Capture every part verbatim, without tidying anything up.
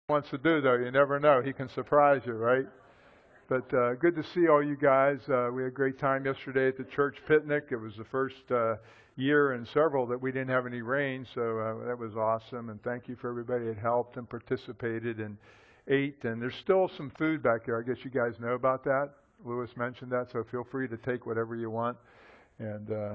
Wants to do, though. You never know. He can surprise you, right? But uh, good to see all you guys. Uh, we had a great time yesterday at the church picnic. It was the first uh, year in several that we didn't have any rain, so uh, that was awesome. And thank you for everybody that helped and participated and ate. And there's still some food back there. I guess you guys know about that. Lewis mentioned that, so feel free to take whatever you want. And uh,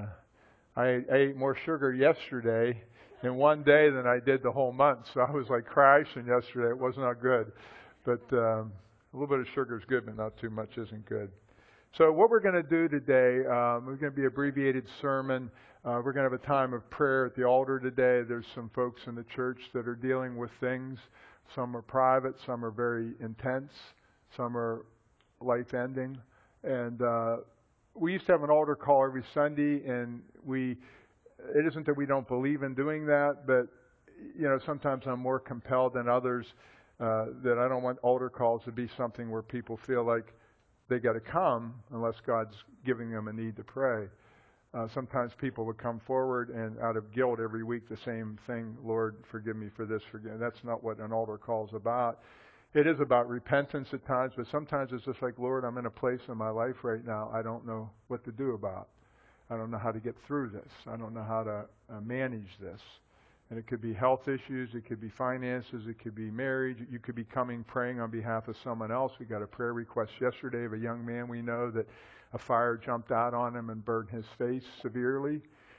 I, I ate more sugar yesterday in one day than I did the whole month. So I was like crashing yesterday. It was not good. But um, a little bit of sugar is good, but not too much isn't good. So what we're going to do today, um, we're going to be abbreviated sermon. Uh, we're going to have a time of prayer at the altar today. There's some folks in the church that are dealing with things. Some are private. Some are very intense. Some are life-ending. And uh, we used to have an altar call every Sunday, and we It isn't that we don't believe in doing that, but you know, sometimes I'm more compelled than others uh, that I don't want altar calls to be something where people feel like they got to come unless God's giving them a need to pray. Uh, sometimes people would come forward and out of guilt every week the same thing, Lord, forgive me for this, forgive. That's not what an altar call is about. It is about repentance at times, but sometimes it's just like, Lord, I'm in a place in my life right now I don't know what to do about. I don't know how to get through this. I don't know how to uh, manage this. And it could be health issues. It could be finances. It could be marriage. You could be coming praying on behalf of someone else. We got a prayer request yesterday of a young man we know that a fire jumped out on him and burned his face severely.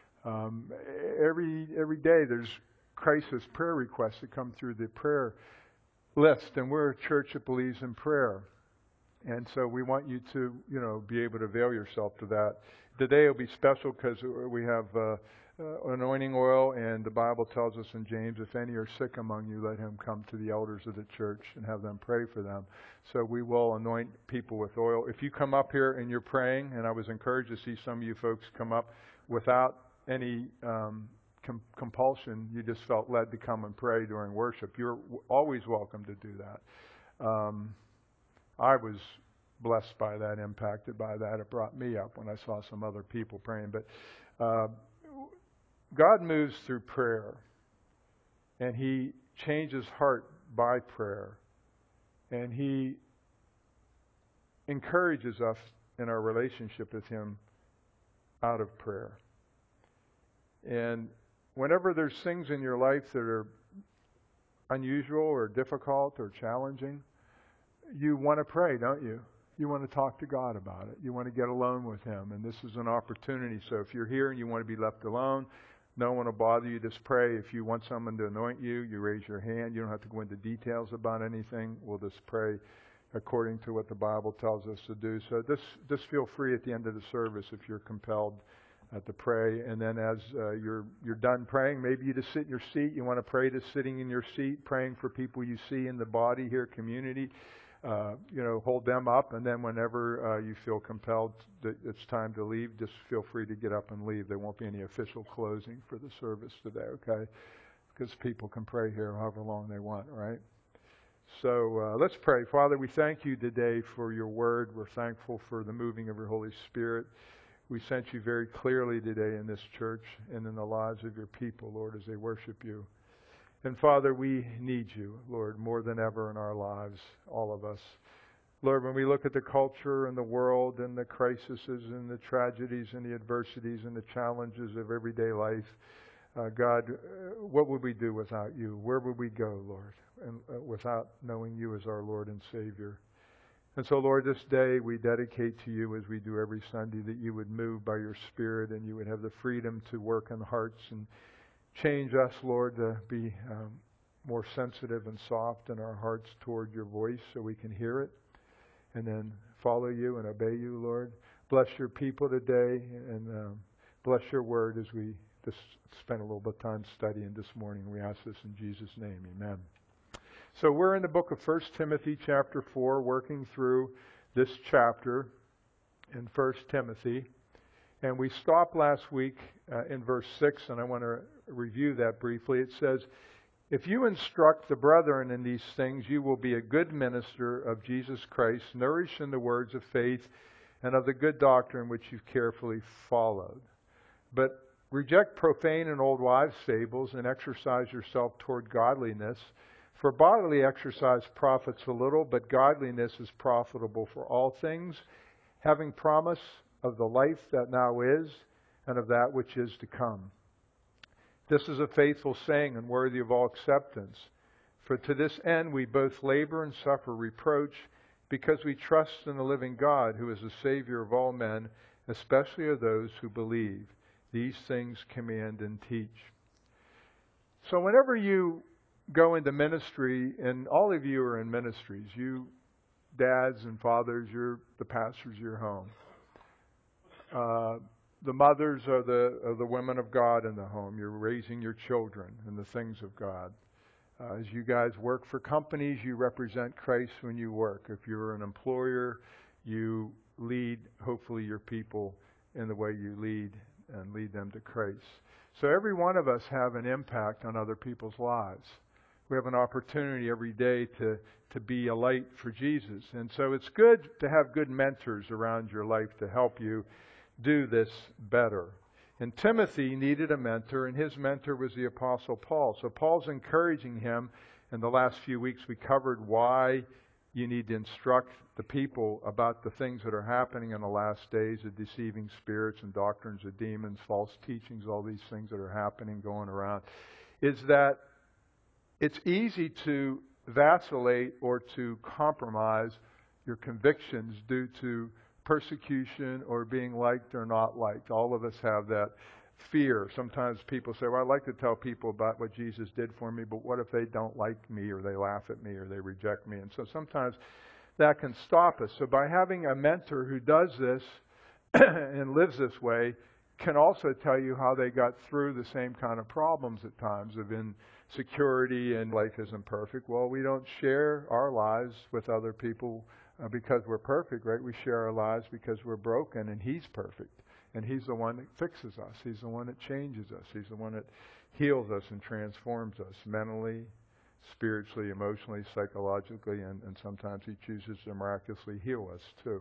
Um, every every day there's crisis prayer requests that come through the prayer list. And we're a church that believes in prayer. And so we want you to, you know, be able to avail yourself to that. Today will be special because we have uh, uh, anointing oil, and the Bible tells us in James, if any are sick among you, let him come to the elders of the church and have them pray for them. So we will anoint people with oil. If you come up here and you're praying, and I was encouraged to see some of you folks come up without any um, com- compulsion, you just felt led to come and pray during worship. You're always welcome to do that. Um, I was blessed by that, impacted by that. It brought me up when I saw some other people praying. But uh, God moves through prayer, and He changes heart by prayer, and He encourages us in our relationship with Him out of prayer. And whenever there's things in your life that are unusual or difficult or challenging, you want to pray, don't you? You want to talk to God about it. You want to get alone with Him. And this is an opportunity. So if you're here and you want to be left alone, no one will bother you. Just pray. If you want someone to anoint you, you raise your hand. You don't have to go into details about anything. We'll just pray according to what the Bible tells us to do. So just, just feel free at the end of the service if you're compelled uh, to pray. And then as uh, you're you're done praying, maybe you just sit in your seat. You want to pray just sitting in your seat, praying for people you see in the body here, community. Uh, you know, hold them up, and then whenever uh, you feel compelled that it's time to leave, just feel free to get up and leave. There won't be any official closing for the service today, okay? Because people can pray here however long they want, right? So uh, let's pray. Father, we thank you today for your word. We're thankful for the moving of your Holy Spirit. We sense you very clearly today in this church and in the lives of your people, Lord, as they worship you. And Father, we need you, Lord, more than ever in our lives, all of us. Lord, when we look at the culture and the world and the crises and the tragedies and the adversities and the challenges of everyday life, uh, God, uh, what would we do without you? Where would we go, Lord, and uh, without knowing you as our Lord and Savior? And so, Lord, this day we dedicate to you as we do every Sunday, that you would move by your Spirit and you would have the freedom to work in hearts and change us, Lord, to be um, more sensitive and soft in our hearts toward your voice so we can hear it and then follow you and obey you, Lord. Bless your people today and um, bless your word as we just spend a little bit of time studying this morning. We ask this in Jesus' name. Amen. So we're in the book of First Timothy chapter four, working through this chapter in First Timothy. And we stopped last week uh, in verse six, and I want to review that briefly. It says, if you instruct the brethren in these things, you will be a good minister of Jesus Christ, nourished in the words of faith and of the good doctrine which you've carefully followed. But reject profane and old wives' fables and exercise yourself toward godliness. For bodily exercise profits a little, but godliness is profitable for all things, having promise of the life that now is and of that which is to come. This is a faithful saying and worthy of all acceptance. For to this end we both labor and suffer reproach, because we trust in the living God, who is the Savior of all men, especially of those who believe. These things command and teach. So whenever you go into ministry, and all of you are in ministries, you dads and fathers, you're the pastors of your home. Uh, the mothers are the, are the women of God in the home. You're raising your children in the things of God. Uh, as you guys work for companies, you represent Christ when you work. If you're an employer, you lead, hopefully, your people in the way you lead and lead them to Christ. So every one of us have an impact on other people's lives. We have an opportunity every day to, to be a light for Jesus. And so it's good to have good mentors around your life to help you do this better. And Timothy needed a mentor, and his mentor was the Apostle Paul. So Paul's encouraging him. In the last few weeks, we covered why you need to instruct the people about the things that are happening in the last days, the deceiving spirits and doctrines of demons, false teachings, all these things that are happening, going around, is that it's easy to vacillate or to compromise your convictions due to persecution or being liked or not liked. All of us have that fear. Sometimes people say, well, I'd like to tell people about what Jesus did for me, but what if they don't like me, or they laugh at me, or they reject me? And so sometimes that can stop us. So by having a mentor who does this and lives this way can also tell you how they got through the same kind of problems at times of insecurity and life isn't perfect. Well, we don't share our lives with other people Uh, because we're perfect, right? We share our lives because we're broken, and He's perfect. And He's the one that fixes us. He's the one that changes us. He's the one that heals us and transforms us mentally, spiritually, emotionally, psychologically, and, and sometimes He chooses to miraculously heal us too.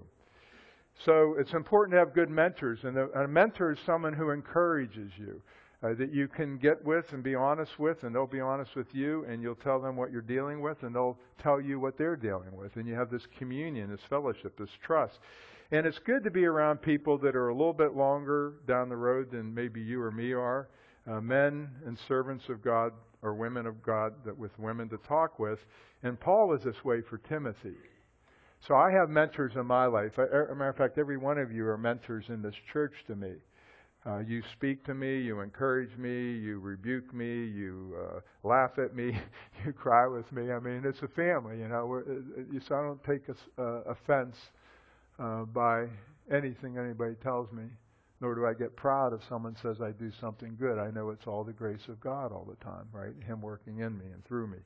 So it's important to have good mentors. And a, a mentor is someone who encourages you. Uh, that you can get with and be honest with, and they'll be honest with you, and you'll tell them what you're dealing with, and they'll tell you what they're dealing with. And you have this communion, this fellowship, this trust. And it's good to be around people that are a little bit longer down the road than maybe you or me are. Uh, men and servants of God, or women of God, that with women to talk with. And Paul was this way for Timothy. So I have mentors in my life. As a matter of fact, every one of you are mentors in this church to me. Uh, you speak to me, you encourage me, you rebuke me, you uh, laugh at me, you cry with me. I mean, it's a family, you know. We're, uh, so I don't take a, uh, offense uh, by anything anybody tells me, nor do I get proud if someone says I do something good. I know it's all the grace of God all the time, right? Him working in me and through me.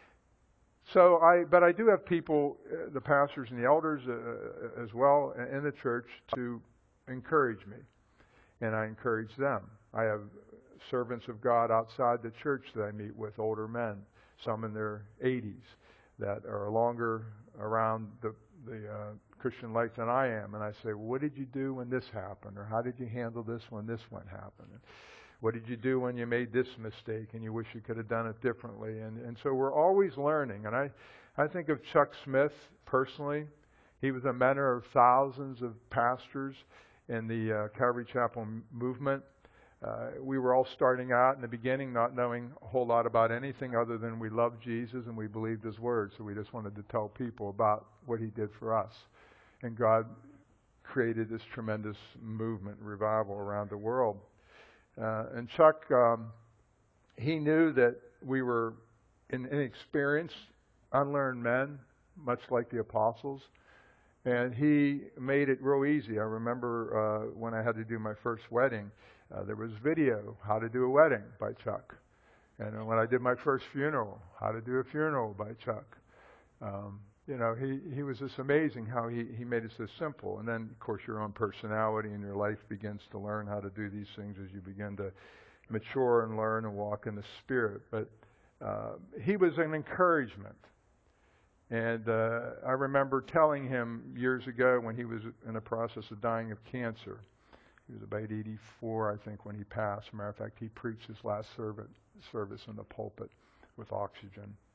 So I, but I do have people, uh, the pastors and the elders uh, as well in the church, to encourage me. And I encourage them. I have servants of God outside the church that I meet with, older men, some in their eighties, that are longer around the, the uh, Christian life than I am. And I say, well, what did you do when this happened? Or how did you handle this when this one happened? And what did you do when you made this mistake and you wish you could have done it differently? And, and so we're always learning. And I, I think of Chuck Smith personally. He was a mentor of thousands of pastors in the uh, Calvary Chapel m- movement. Uh, we were all starting out in the beginning not knowing a whole lot about anything other than we loved Jesus and we believed His Word. So we just wanted to tell people about what He did for us. And God created this tremendous movement, revival around the world. Uh, and Chuck, um, he knew that we were in, inexperienced, unlearned men, much like the apostles. And he made it real easy. I remember uh, when I had to do my first wedding, uh, there was video, how to do a wedding by Chuck. And when I did my first funeral, how to do a funeral by Chuck. Um, you know, he, he was just amazing how he, he made it so simple. And then, of course, your own personality and your life begins to learn how to do these things as you begin to mature and learn and walk in the Spirit. But uh, he was an encouragement. And uh, I remember telling him years ago when he was in the process of dying of cancer. He was about eighty-four, I think, when he passed. As a matter of fact, he preached his last service, service in the pulpit with oxygen.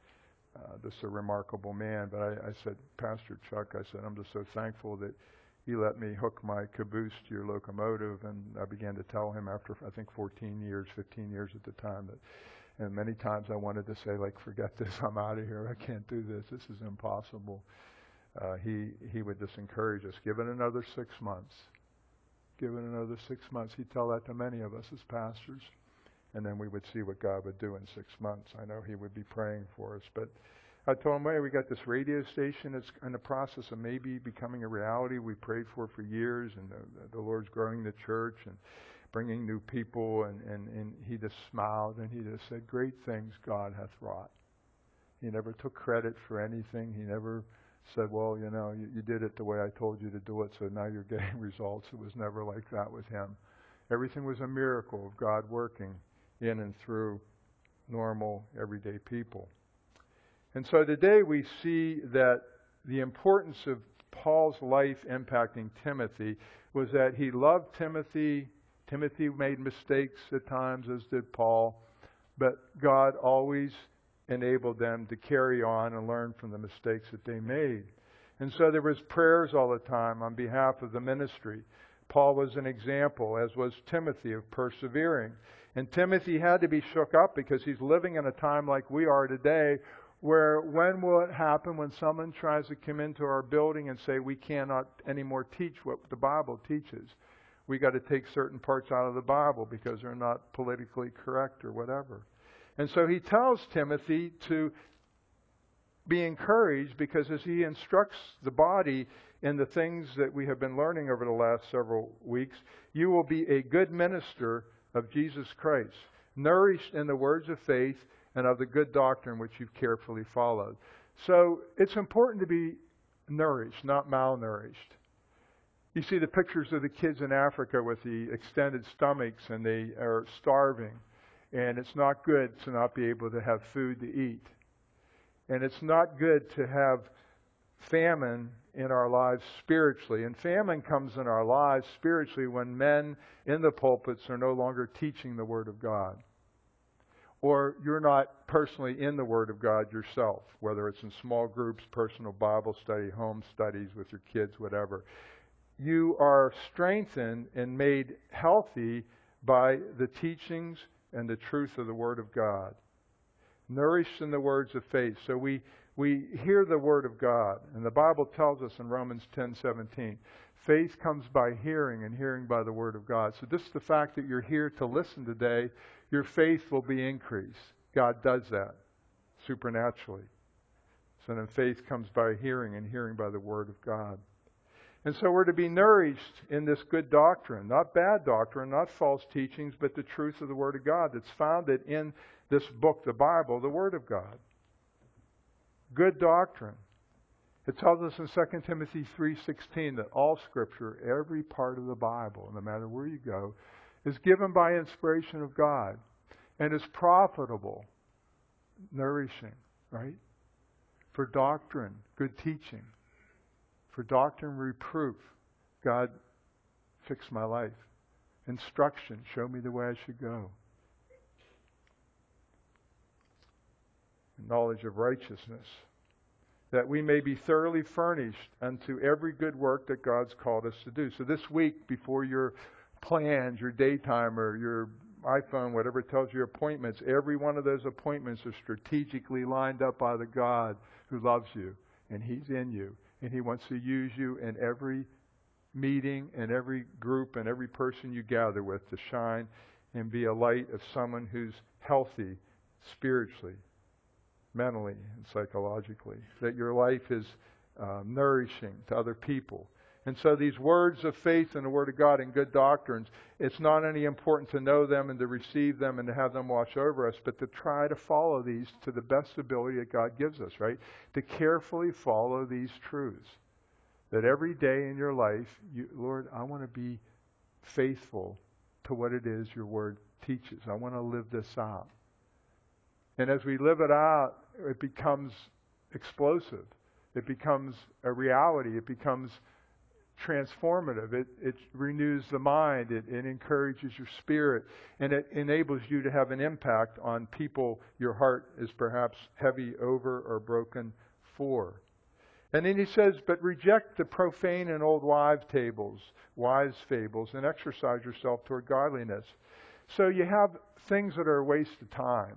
uh, just a remarkable man. But I, I said, Pastor Chuck, I said, I'm just so thankful that he let me hook my caboose to your locomotive. And I began to tell him after, I think, fourteen years, fifteen years at the time, that, and many times I wanted to say, like, forget this, I'm out of here, I can't do this, this is impossible. Uh, he, he would just encourage us, give it another six months. Give it another six months. He'd tell that to many of us as pastors. And then we would see what God would do in six months. I know he would be praying for us. But I told him, hey, we got this radio station that's in the process of maybe becoming a reality we prayed for for years. And the, the Lord's growing the church and bringing new people. And, and, and he just smiled and he just said, great things God hath wrought. He never took credit for anything. He never said, well, you know, you, you did it the way I told you to do it, so now you're getting results. It was never like that with him. Everything was a miracle of God working in and through normal, everyday people. And so today we see that the importance of Paul's life impacting Timothy was that he loved Timothy. Timothy made mistakes at times, as did Paul, but God always enabled them to carry on and learn from the mistakes that they made. And so there was prayers all the time on behalf of the ministry. Paul was an example, as was Timothy, of persevering. And Timothy had to be shook up because he's living in a time like we are today, where when will it happen when someone tries to come into our building and say we cannot anymore teach what the Bible teaches? We got to take certain parts out of the Bible because they're not politically correct or whatever. And so he tells Timothy to be encouraged because as he instructs the body in the things that we have been learning over the last several weeks, you will be a good minister of Jesus Christ, nourished in the words of faith and of the good doctrine which you've carefully followed. So it's important to be nourished, not malnourished. You see the pictures of the kids in Africa with the extended stomachs and they are starving. And it's not good to not be able to have food to eat. And it's not good to have famine in our lives spiritually. And famine comes in our lives spiritually when men in the pulpits are no longer teaching the Word of God. Or you're not personally in the Word of God yourself, whether it's in small groups, personal Bible study, home studies with your kids, whatever. You are strengthened and made healthy by the teachings and the truth of the Word of God. Nourished in the words of faith. So we, we hear the Word of God. And the Bible tells us in Romans ten seventeen, faith comes by hearing and hearing by the Word of God. So just the fact that you're here to listen today, your faith will be increased. God does that supernaturally. So then faith comes by hearing and hearing by the Word of God. And so we're to be nourished in this good doctrine, not bad doctrine, not false teachings, but the truth of the Word of God that's founded in this book, the Bible, the Word of God. Good doctrine. It tells us in Second Timothy three sixteen that all Scripture, every part of the Bible, no matter where you go, is given by inspiration of God and is profitable, nourishing, right? For doctrine, good teaching. For doctrine, reproof. God, fix my life. Instruction, show me the way I should go. Knowledge of righteousness, that we may be thoroughly furnished unto every good work that God's called us to do. So this week, before your plans, your daytime, or your iPhone, whatever tells you appointments, every one of those appointments are strategically lined up by the God who loves you, and He's in you. And He wants to use you in every meeting and every group and every person you gather with to shine and be a light of someone who's healthy spiritually, mentally, and psychologically. That your life is uh, nourishing to other people. And so these words of faith and the Word of God and good doctrines, it's not only important to know them and to receive them and to have them wash over us, but to try to follow these to the best ability that God gives us, right? To carefully follow these truths. That every day in your life, you, Lord, I want to be faithful to what it is your Word teaches. I want to live this out. And as we live it out, it becomes explosive. It becomes a reality. It becomes transformative. It, it renews the mind. It, it encourages your spirit. And it enables you to have an impact on people your heart is perhaps heavy over or broken for. And then he says, but reject the profane and old wives' tables, wives' fables, and exercise yourself toward godliness. So you have things that are a waste of time.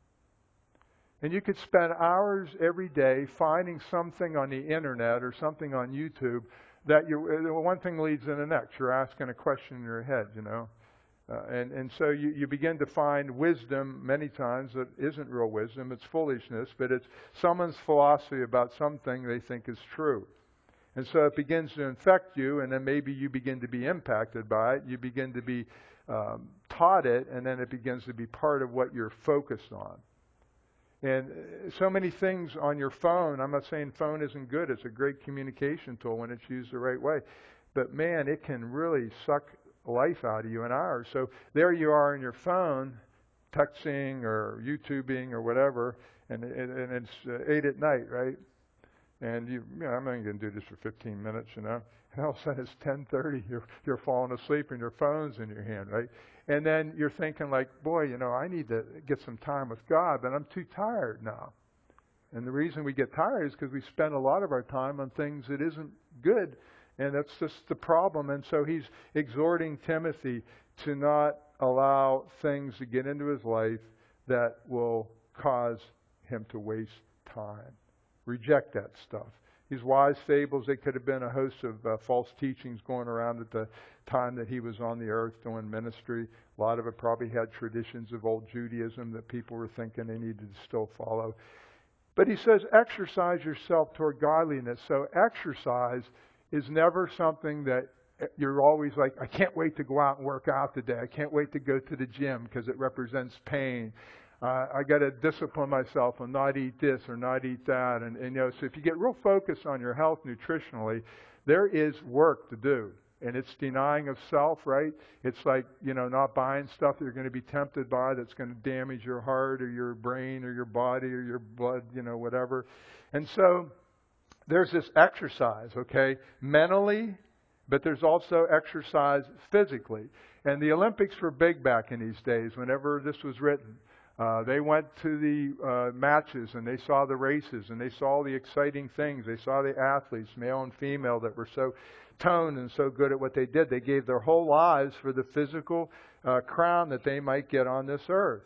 And you could spend hours every day finding something on the internet or something on YouTube that you, one thing leads to the next. You're asking a question in your head, you know. Uh, and, and so you, you begin to find wisdom many times that isn't real wisdom. It's foolishness, but it's someone's philosophy about something they think is true. And so it begins to infect you, and then maybe you begin to be impacted by it. You begin to be um, taught it, and then it begins to be part of what you're focused on. And so many things on your phone, I'm not saying phone isn't good. It's a great communication tool when it's used the right way. But man, it can really suck life out of you in hours. So there you are on your phone, texting or YouTubing or whatever, and, and it's uh, eight at night, right? And you, you know, I'm only going to do this for fifteen minutes, you know. And all of a sudden it's ten thirty, you're, you're falling asleep and your phone's in your hand, right? And then you're thinking like, boy, you know, I need to get some time with God, but I'm too tired now. And the reason we get tired is because we spend a lot of our time on things that isn't good. And that's just the problem. And so he's exhorting Timothy to not allow things to get into his life that will cause him to waste time. Reject that stuff. These wise fables, they could have been a host of uh, false teachings going around at the time that he was on the earth doing ministry. A lot of it probably had traditions of old Judaism that people were thinking they needed to still follow. But he says, exercise yourself toward godliness. So exercise is never something that you're always like, I can't wait to go out and work out today. I can't wait to go to the gym because it represents pain. Uh, I got to discipline myself and not eat this or not eat that. And, and you know, so if you get real focused on your health nutritionally, there is work to do. And it's denying of self, right? It's like, you know, not buying stuff that you're going to be tempted by that's going to damage your heart or your brain or your body or your blood, you know, whatever. And so there's this exercise, okay, mentally, but there's also exercise physically. And the Olympics were big back in these days whenever this was written. Uh, they went to the uh, matches and they saw the races and they saw the exciting things. They saw the athletes, male and female, that were so toned and so good at what they did. They gave their whole lives for the physical uh, crown that they might get on this earth.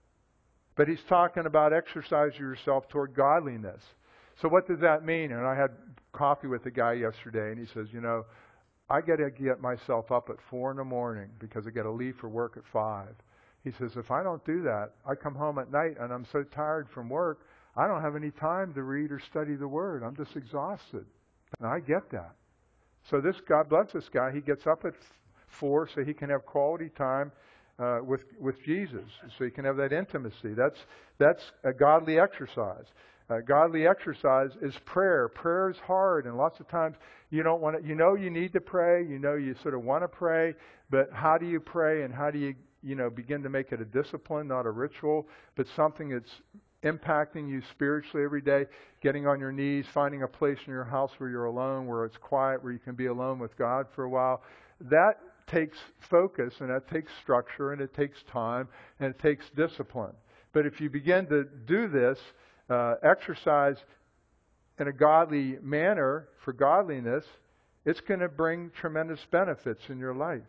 But he's talking about exercising yourself toward godliness. So what does that mean? And I had coffee with a guy yesterday, and he says, you know, I got to get myself up at four in the morning because I got to leave for work at five. He says, if I don't do that, I come home at night and I'm so tired from work, I don't have any time to read or study the Word. I'm just exhausted. And I get that. So this, God bless this guy, he gets up at four so he can have quality time uh, with with Jesus, so he can have that intimacy. That's that's a godly exercise. Uh, godly exercise is prayer. Prayer is hard, and lots of times you don't want to. You know you need to pray. You know you sort of want to pray, but how do you pray, and how do you you know begin to make it a discipline, not a ritual, but something that's impacting you spiritually every day? Getting on your knees, finding a place in your house where you're alone, where it's quiet, where you can be alone with God for a while. That takes focus, and that takes structure, and it takes time, and it takes discipline. But if you begin to do this, uh, exercise in a godly manner for godliness, it's going to bring tremendous benefits in your life.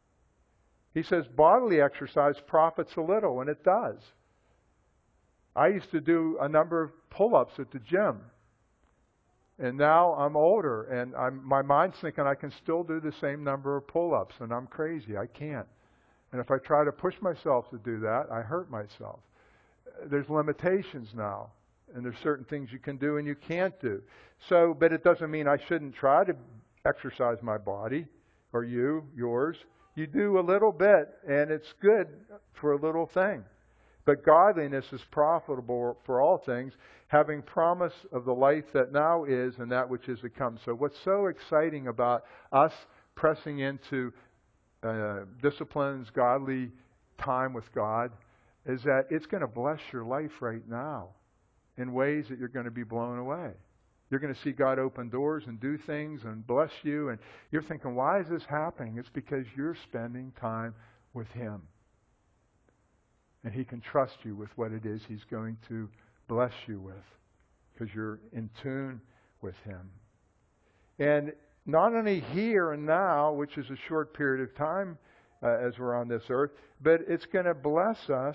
He says bodily exercise profits a little, and it does. I used to do a number of pull-ups at the gym. And now I'm older, and I'm, my mind's thinking I can still do the same number of pull-ups, and I'm crazy. I can't. And if I try to push myself to do that, I hurt myself. There's limitations now, and there's certain things you can do and you can't do. So, but it doesn't mean I shouldn't try to exercise my body, or you, yours. You do a little bit, and it's good for a little thing. But godliness is profitable for all things, having promise of the life that now is and that which is to come. So what's so exciting about us pressing into uh, disciplines, godly time with God, is that it's going to bless your life right now in ways that you're going to be blown away. You're going to see God open doors and do things and bless you. And you're thinking, why is this happening? It's because you're spending time with Him. And He can trust you with what it is He's going to bless you with, because you're in tune with Him. And not only here and now, which is a short period of time uh, as we're on this earth, but it's going to bless us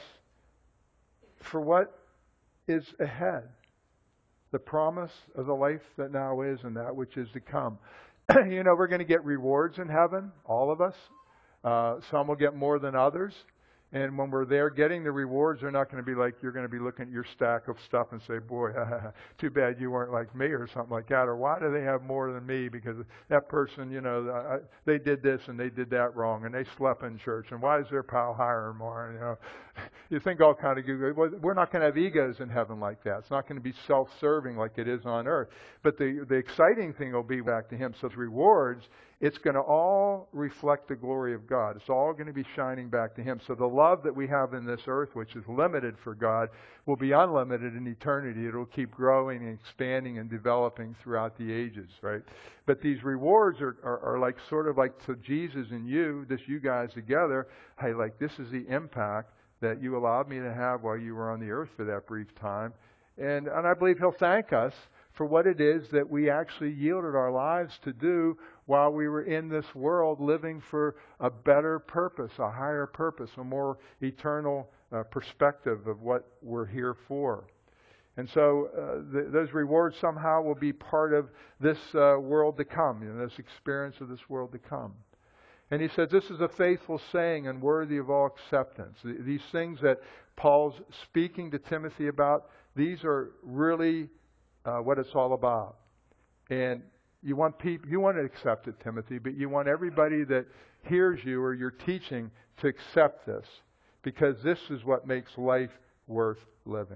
for what is ahead. The promise of the life that now is and that which is to come. You know, we're going to get rewards in heaven, all of us. Uh, some will get more than others. And when we're there getting the rewards, they're not going to be like, you're going to be looking at your stack of stuff and say, boy, too bad you weren't like me or something like that. Or why do they have more than me? Because that person, you know, I, they did this and they did that wrong and they slept in church. And why is their pal higher more? You know, you think all kind of good. Well, we're not going to have egos in heaven like that. It's not going to be self-serving like it is on earth. But the, the exciting thing will be back to Him. So the rewards, it's going to all reflect the glory of God. It's all going to be shining back to Him. So the love that we have in this earth, which is limited for God, will be unlimited in eternity. It'll keep growing and expanding and developing throughout the ages, right? But these rewards are, are, are like sort of like to Jesus and you, this you guys together. Hey, like this is the impact that you allowed me to have while you were on the earth for that brief time. And, and I believe He'll thank us for what it is that we actually yielded our lives to do while we were in this world, living for a better purpose, a higher purpose, a more eternal uh, perspective of what we're here for. And so uh, th- those rewards somehow will be part of this uh, world to come, you know, this experience of this world to come. And he says, this is a faithful saying and worthy of all acceptance. Th- these things that Paul's speaking to Timothy about, these are really uh, what it's all about. And you want people, you want to accept it, Timothy, but you want everybody that hears you or you're teaching to accept this, because this is what makes life worth living.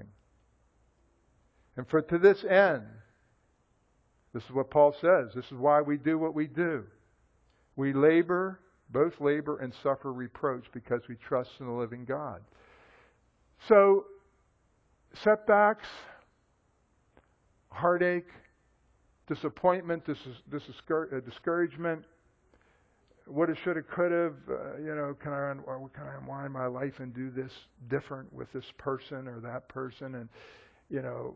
And for to this end, this is what Paul says, this is why we do what we do. We labor, both labor and suffer reproach because we trust in the living God. So, setbacks, heartache, disappointment, dis- dis- uh, discouragement, woulda, shoulda, coulda, uh, you know, can I, un- or can I unwind my life and do this different with this person or that person? And, you know,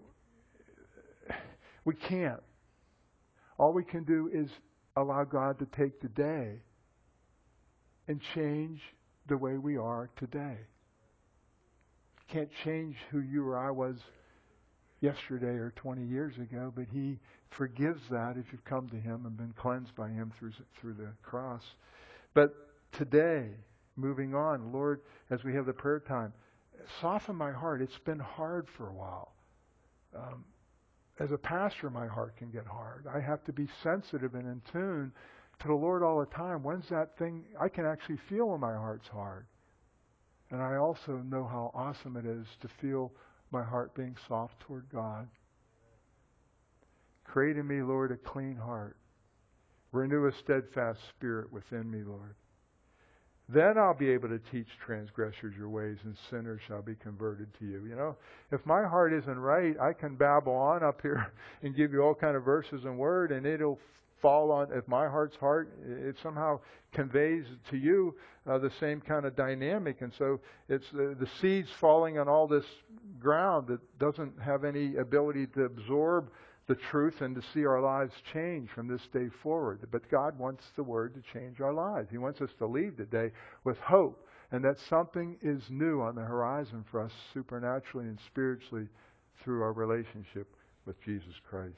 we can't. All we can do is allow God to take today and change the way we are today. Can't change who you or I was yesterday or twenty years ago, but He forgives that if you've come to Him and been cleansed by Him through through the cross. But today, moving on, Lord, as we have the prayer time, soften my heart. It's been hard for a while. Um, as a pastor, my heart can get hard. I have to be sensitive and in tune to the Lord all the time. When's that thing? I can actually feel when my heart's hard. And I also know how awesome it is to feel my heart being soft toward God. Create in me, Lord, a clean heart. Renew a steadfast spirit within me, Lord. Then I'll be able to teach transgressors your ways, and sinners shall be converted to you. You know, if my heart isn't right, I can babble on up here and give you all kind of verses and word, and it'll fall on, if my heart's heart, it somehow conveys to you uh, the same kind of dynamic. And so it's uh, the seeds falling on all this ground that doesn't have any ability to absorb the truth and to see our lives change from this day forward. But God wants the Word to change our lives. He wants us to leave today with hope, and that something is new on the horizon for us supernaturally and spiritually through our relationship with Jesus Christ.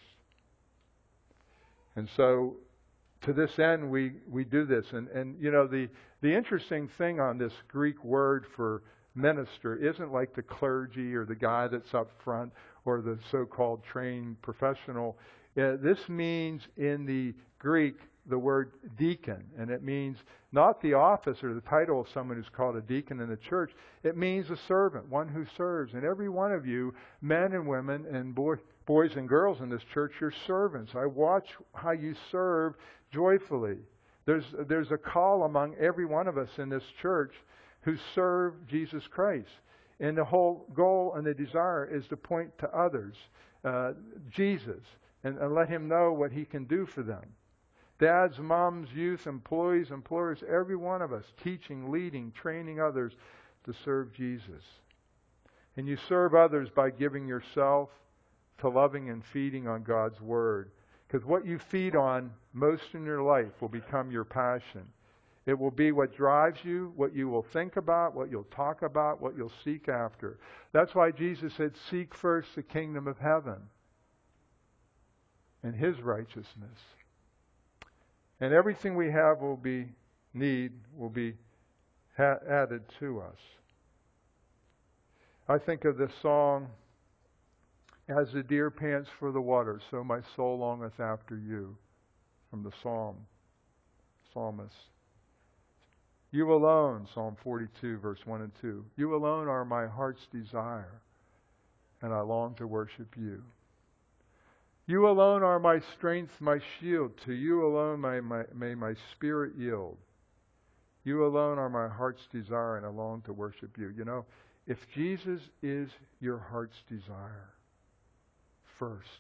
And so, to this end, we, we do this. And, and, you know, the, the interesting thing on this Greek word for minister isn't like the clergy or the guy that's up front or the so-called trained professional. Uh, this means in the Greek the word deacon, and it means not the office or the title of someone who's called a deacon in the church. It means a servant, one who serves. And every one of you, men and women and boy, boys and girls in this church, you're servants. I watch how you serve joyfully. There's, there's a call among every one of us in this church who serve Jesus Christ. And the whole goal and the desire is to point to others. Uh, Jesus, and, and let Him know what He can do for them. Dads, moms, youth, employees, employers, every one of us, teaching, leading, training others to serve Jesus. And you serve others by giving yourself to loving and feeding on God's Word. Because what you feed on most in your life will become your passion. It will be what drives you, what you will think about, what you'll talk about, what you'll seek after. That's why Jesus said, seek first the kingdom of heaven and His righteousness. And everything we have will be, need, will be ha- added to us. I think of this song, as the deer pants for the water, so my soul longeth after you, from the Psalm, psalmist. You alone, Psalm forty-two, verse one and two. You alone are my heart's desire, and I long to worship you. You alone are my strength, my shield. To you alone may my, may my spirit yield. You alone are my heart's desire, and I long to worship you. You know, if Jesus is your heart's desire first,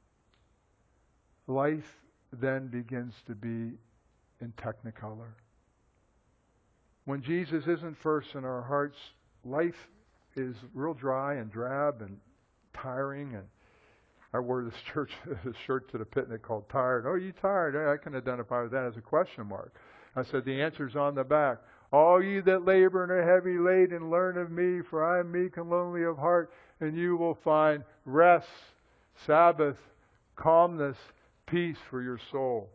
life then begins to be in technicolor. When Jesus isn't first in our hearts, life is real dry and drab and tiring. And I wore this church this shirt to the picnic called Tired. Oh, you tired? I can identify with that as a question mark. I said, the answer's on the back. All you that labor and are heavy laden, learn of me, for I am meek and lonely of heart, and you will find rest, Sabbath, calmness, peace for your soul.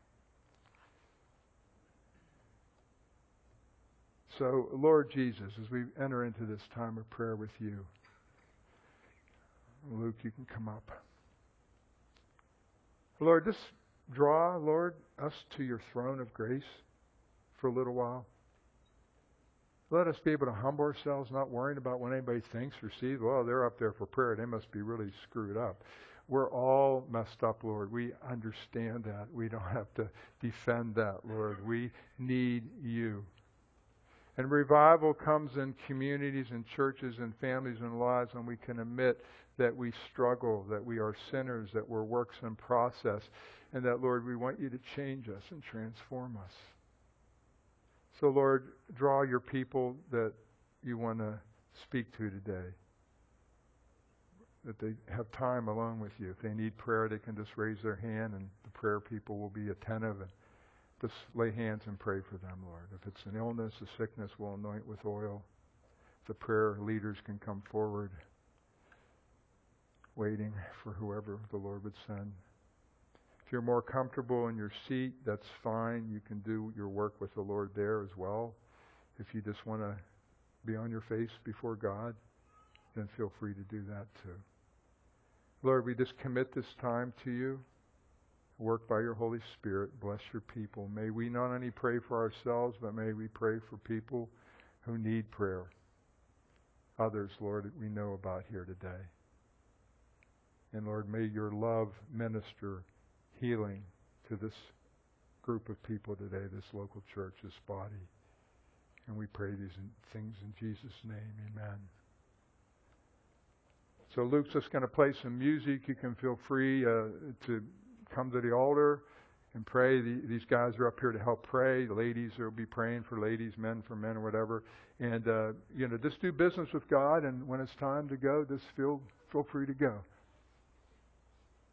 So, Lord Jesus, as we enter into this time of prayer with you, Luke, you can come up. Lord, just draw, Lord, us to your throne of grace for a little while. Let us be able to humble ourselves, not worrying about what anybody thinks or sees. Well, they're up there for prayer. They must be really screwed up. We're all messed up, Lord. We understand that. We don't have to defend that, Lord. We need you. And revival comes in communities and churches and families and lives when we can admit that we struggle, that we are sinners, that we're works in process, and that, Lord, we want you to change us and transform us. So, Lord, draw your people that you want to speak to today, that they have time alone with you. If they need prayer, they can just raise their hand, and the prayer people will be attentive and just lay hands and pray for them, Lord. If it's an illness, a sickness, we'll anoint with oil. The prayer leaders can come forward, waiting for whoever the Lord would send. If you're more comfortable in your seat, that's fine. You can do your work with the Lord there as well. If you just want to be on your face before God, then feel free to do that too. Lord, we just commit this time to you. Work by your Holy Spirit. Bless your people. May we not only pray for ourselves, but may we pray for people who need prayer. Others, Lord, that we know about here today. And Lord, may your love minister healing to this group of people today, this local church, this body. And we pray these things in Jesus' name. Amen. So Luke's just going to play some music. You can feel free uh, to come to the altar and pray. The, these guys are up here to help pray. The ladies will be praying for ladies, men for men, or whatever. And, uh, you know, just do business with God. And when it's time to go, just feel, feel free to go.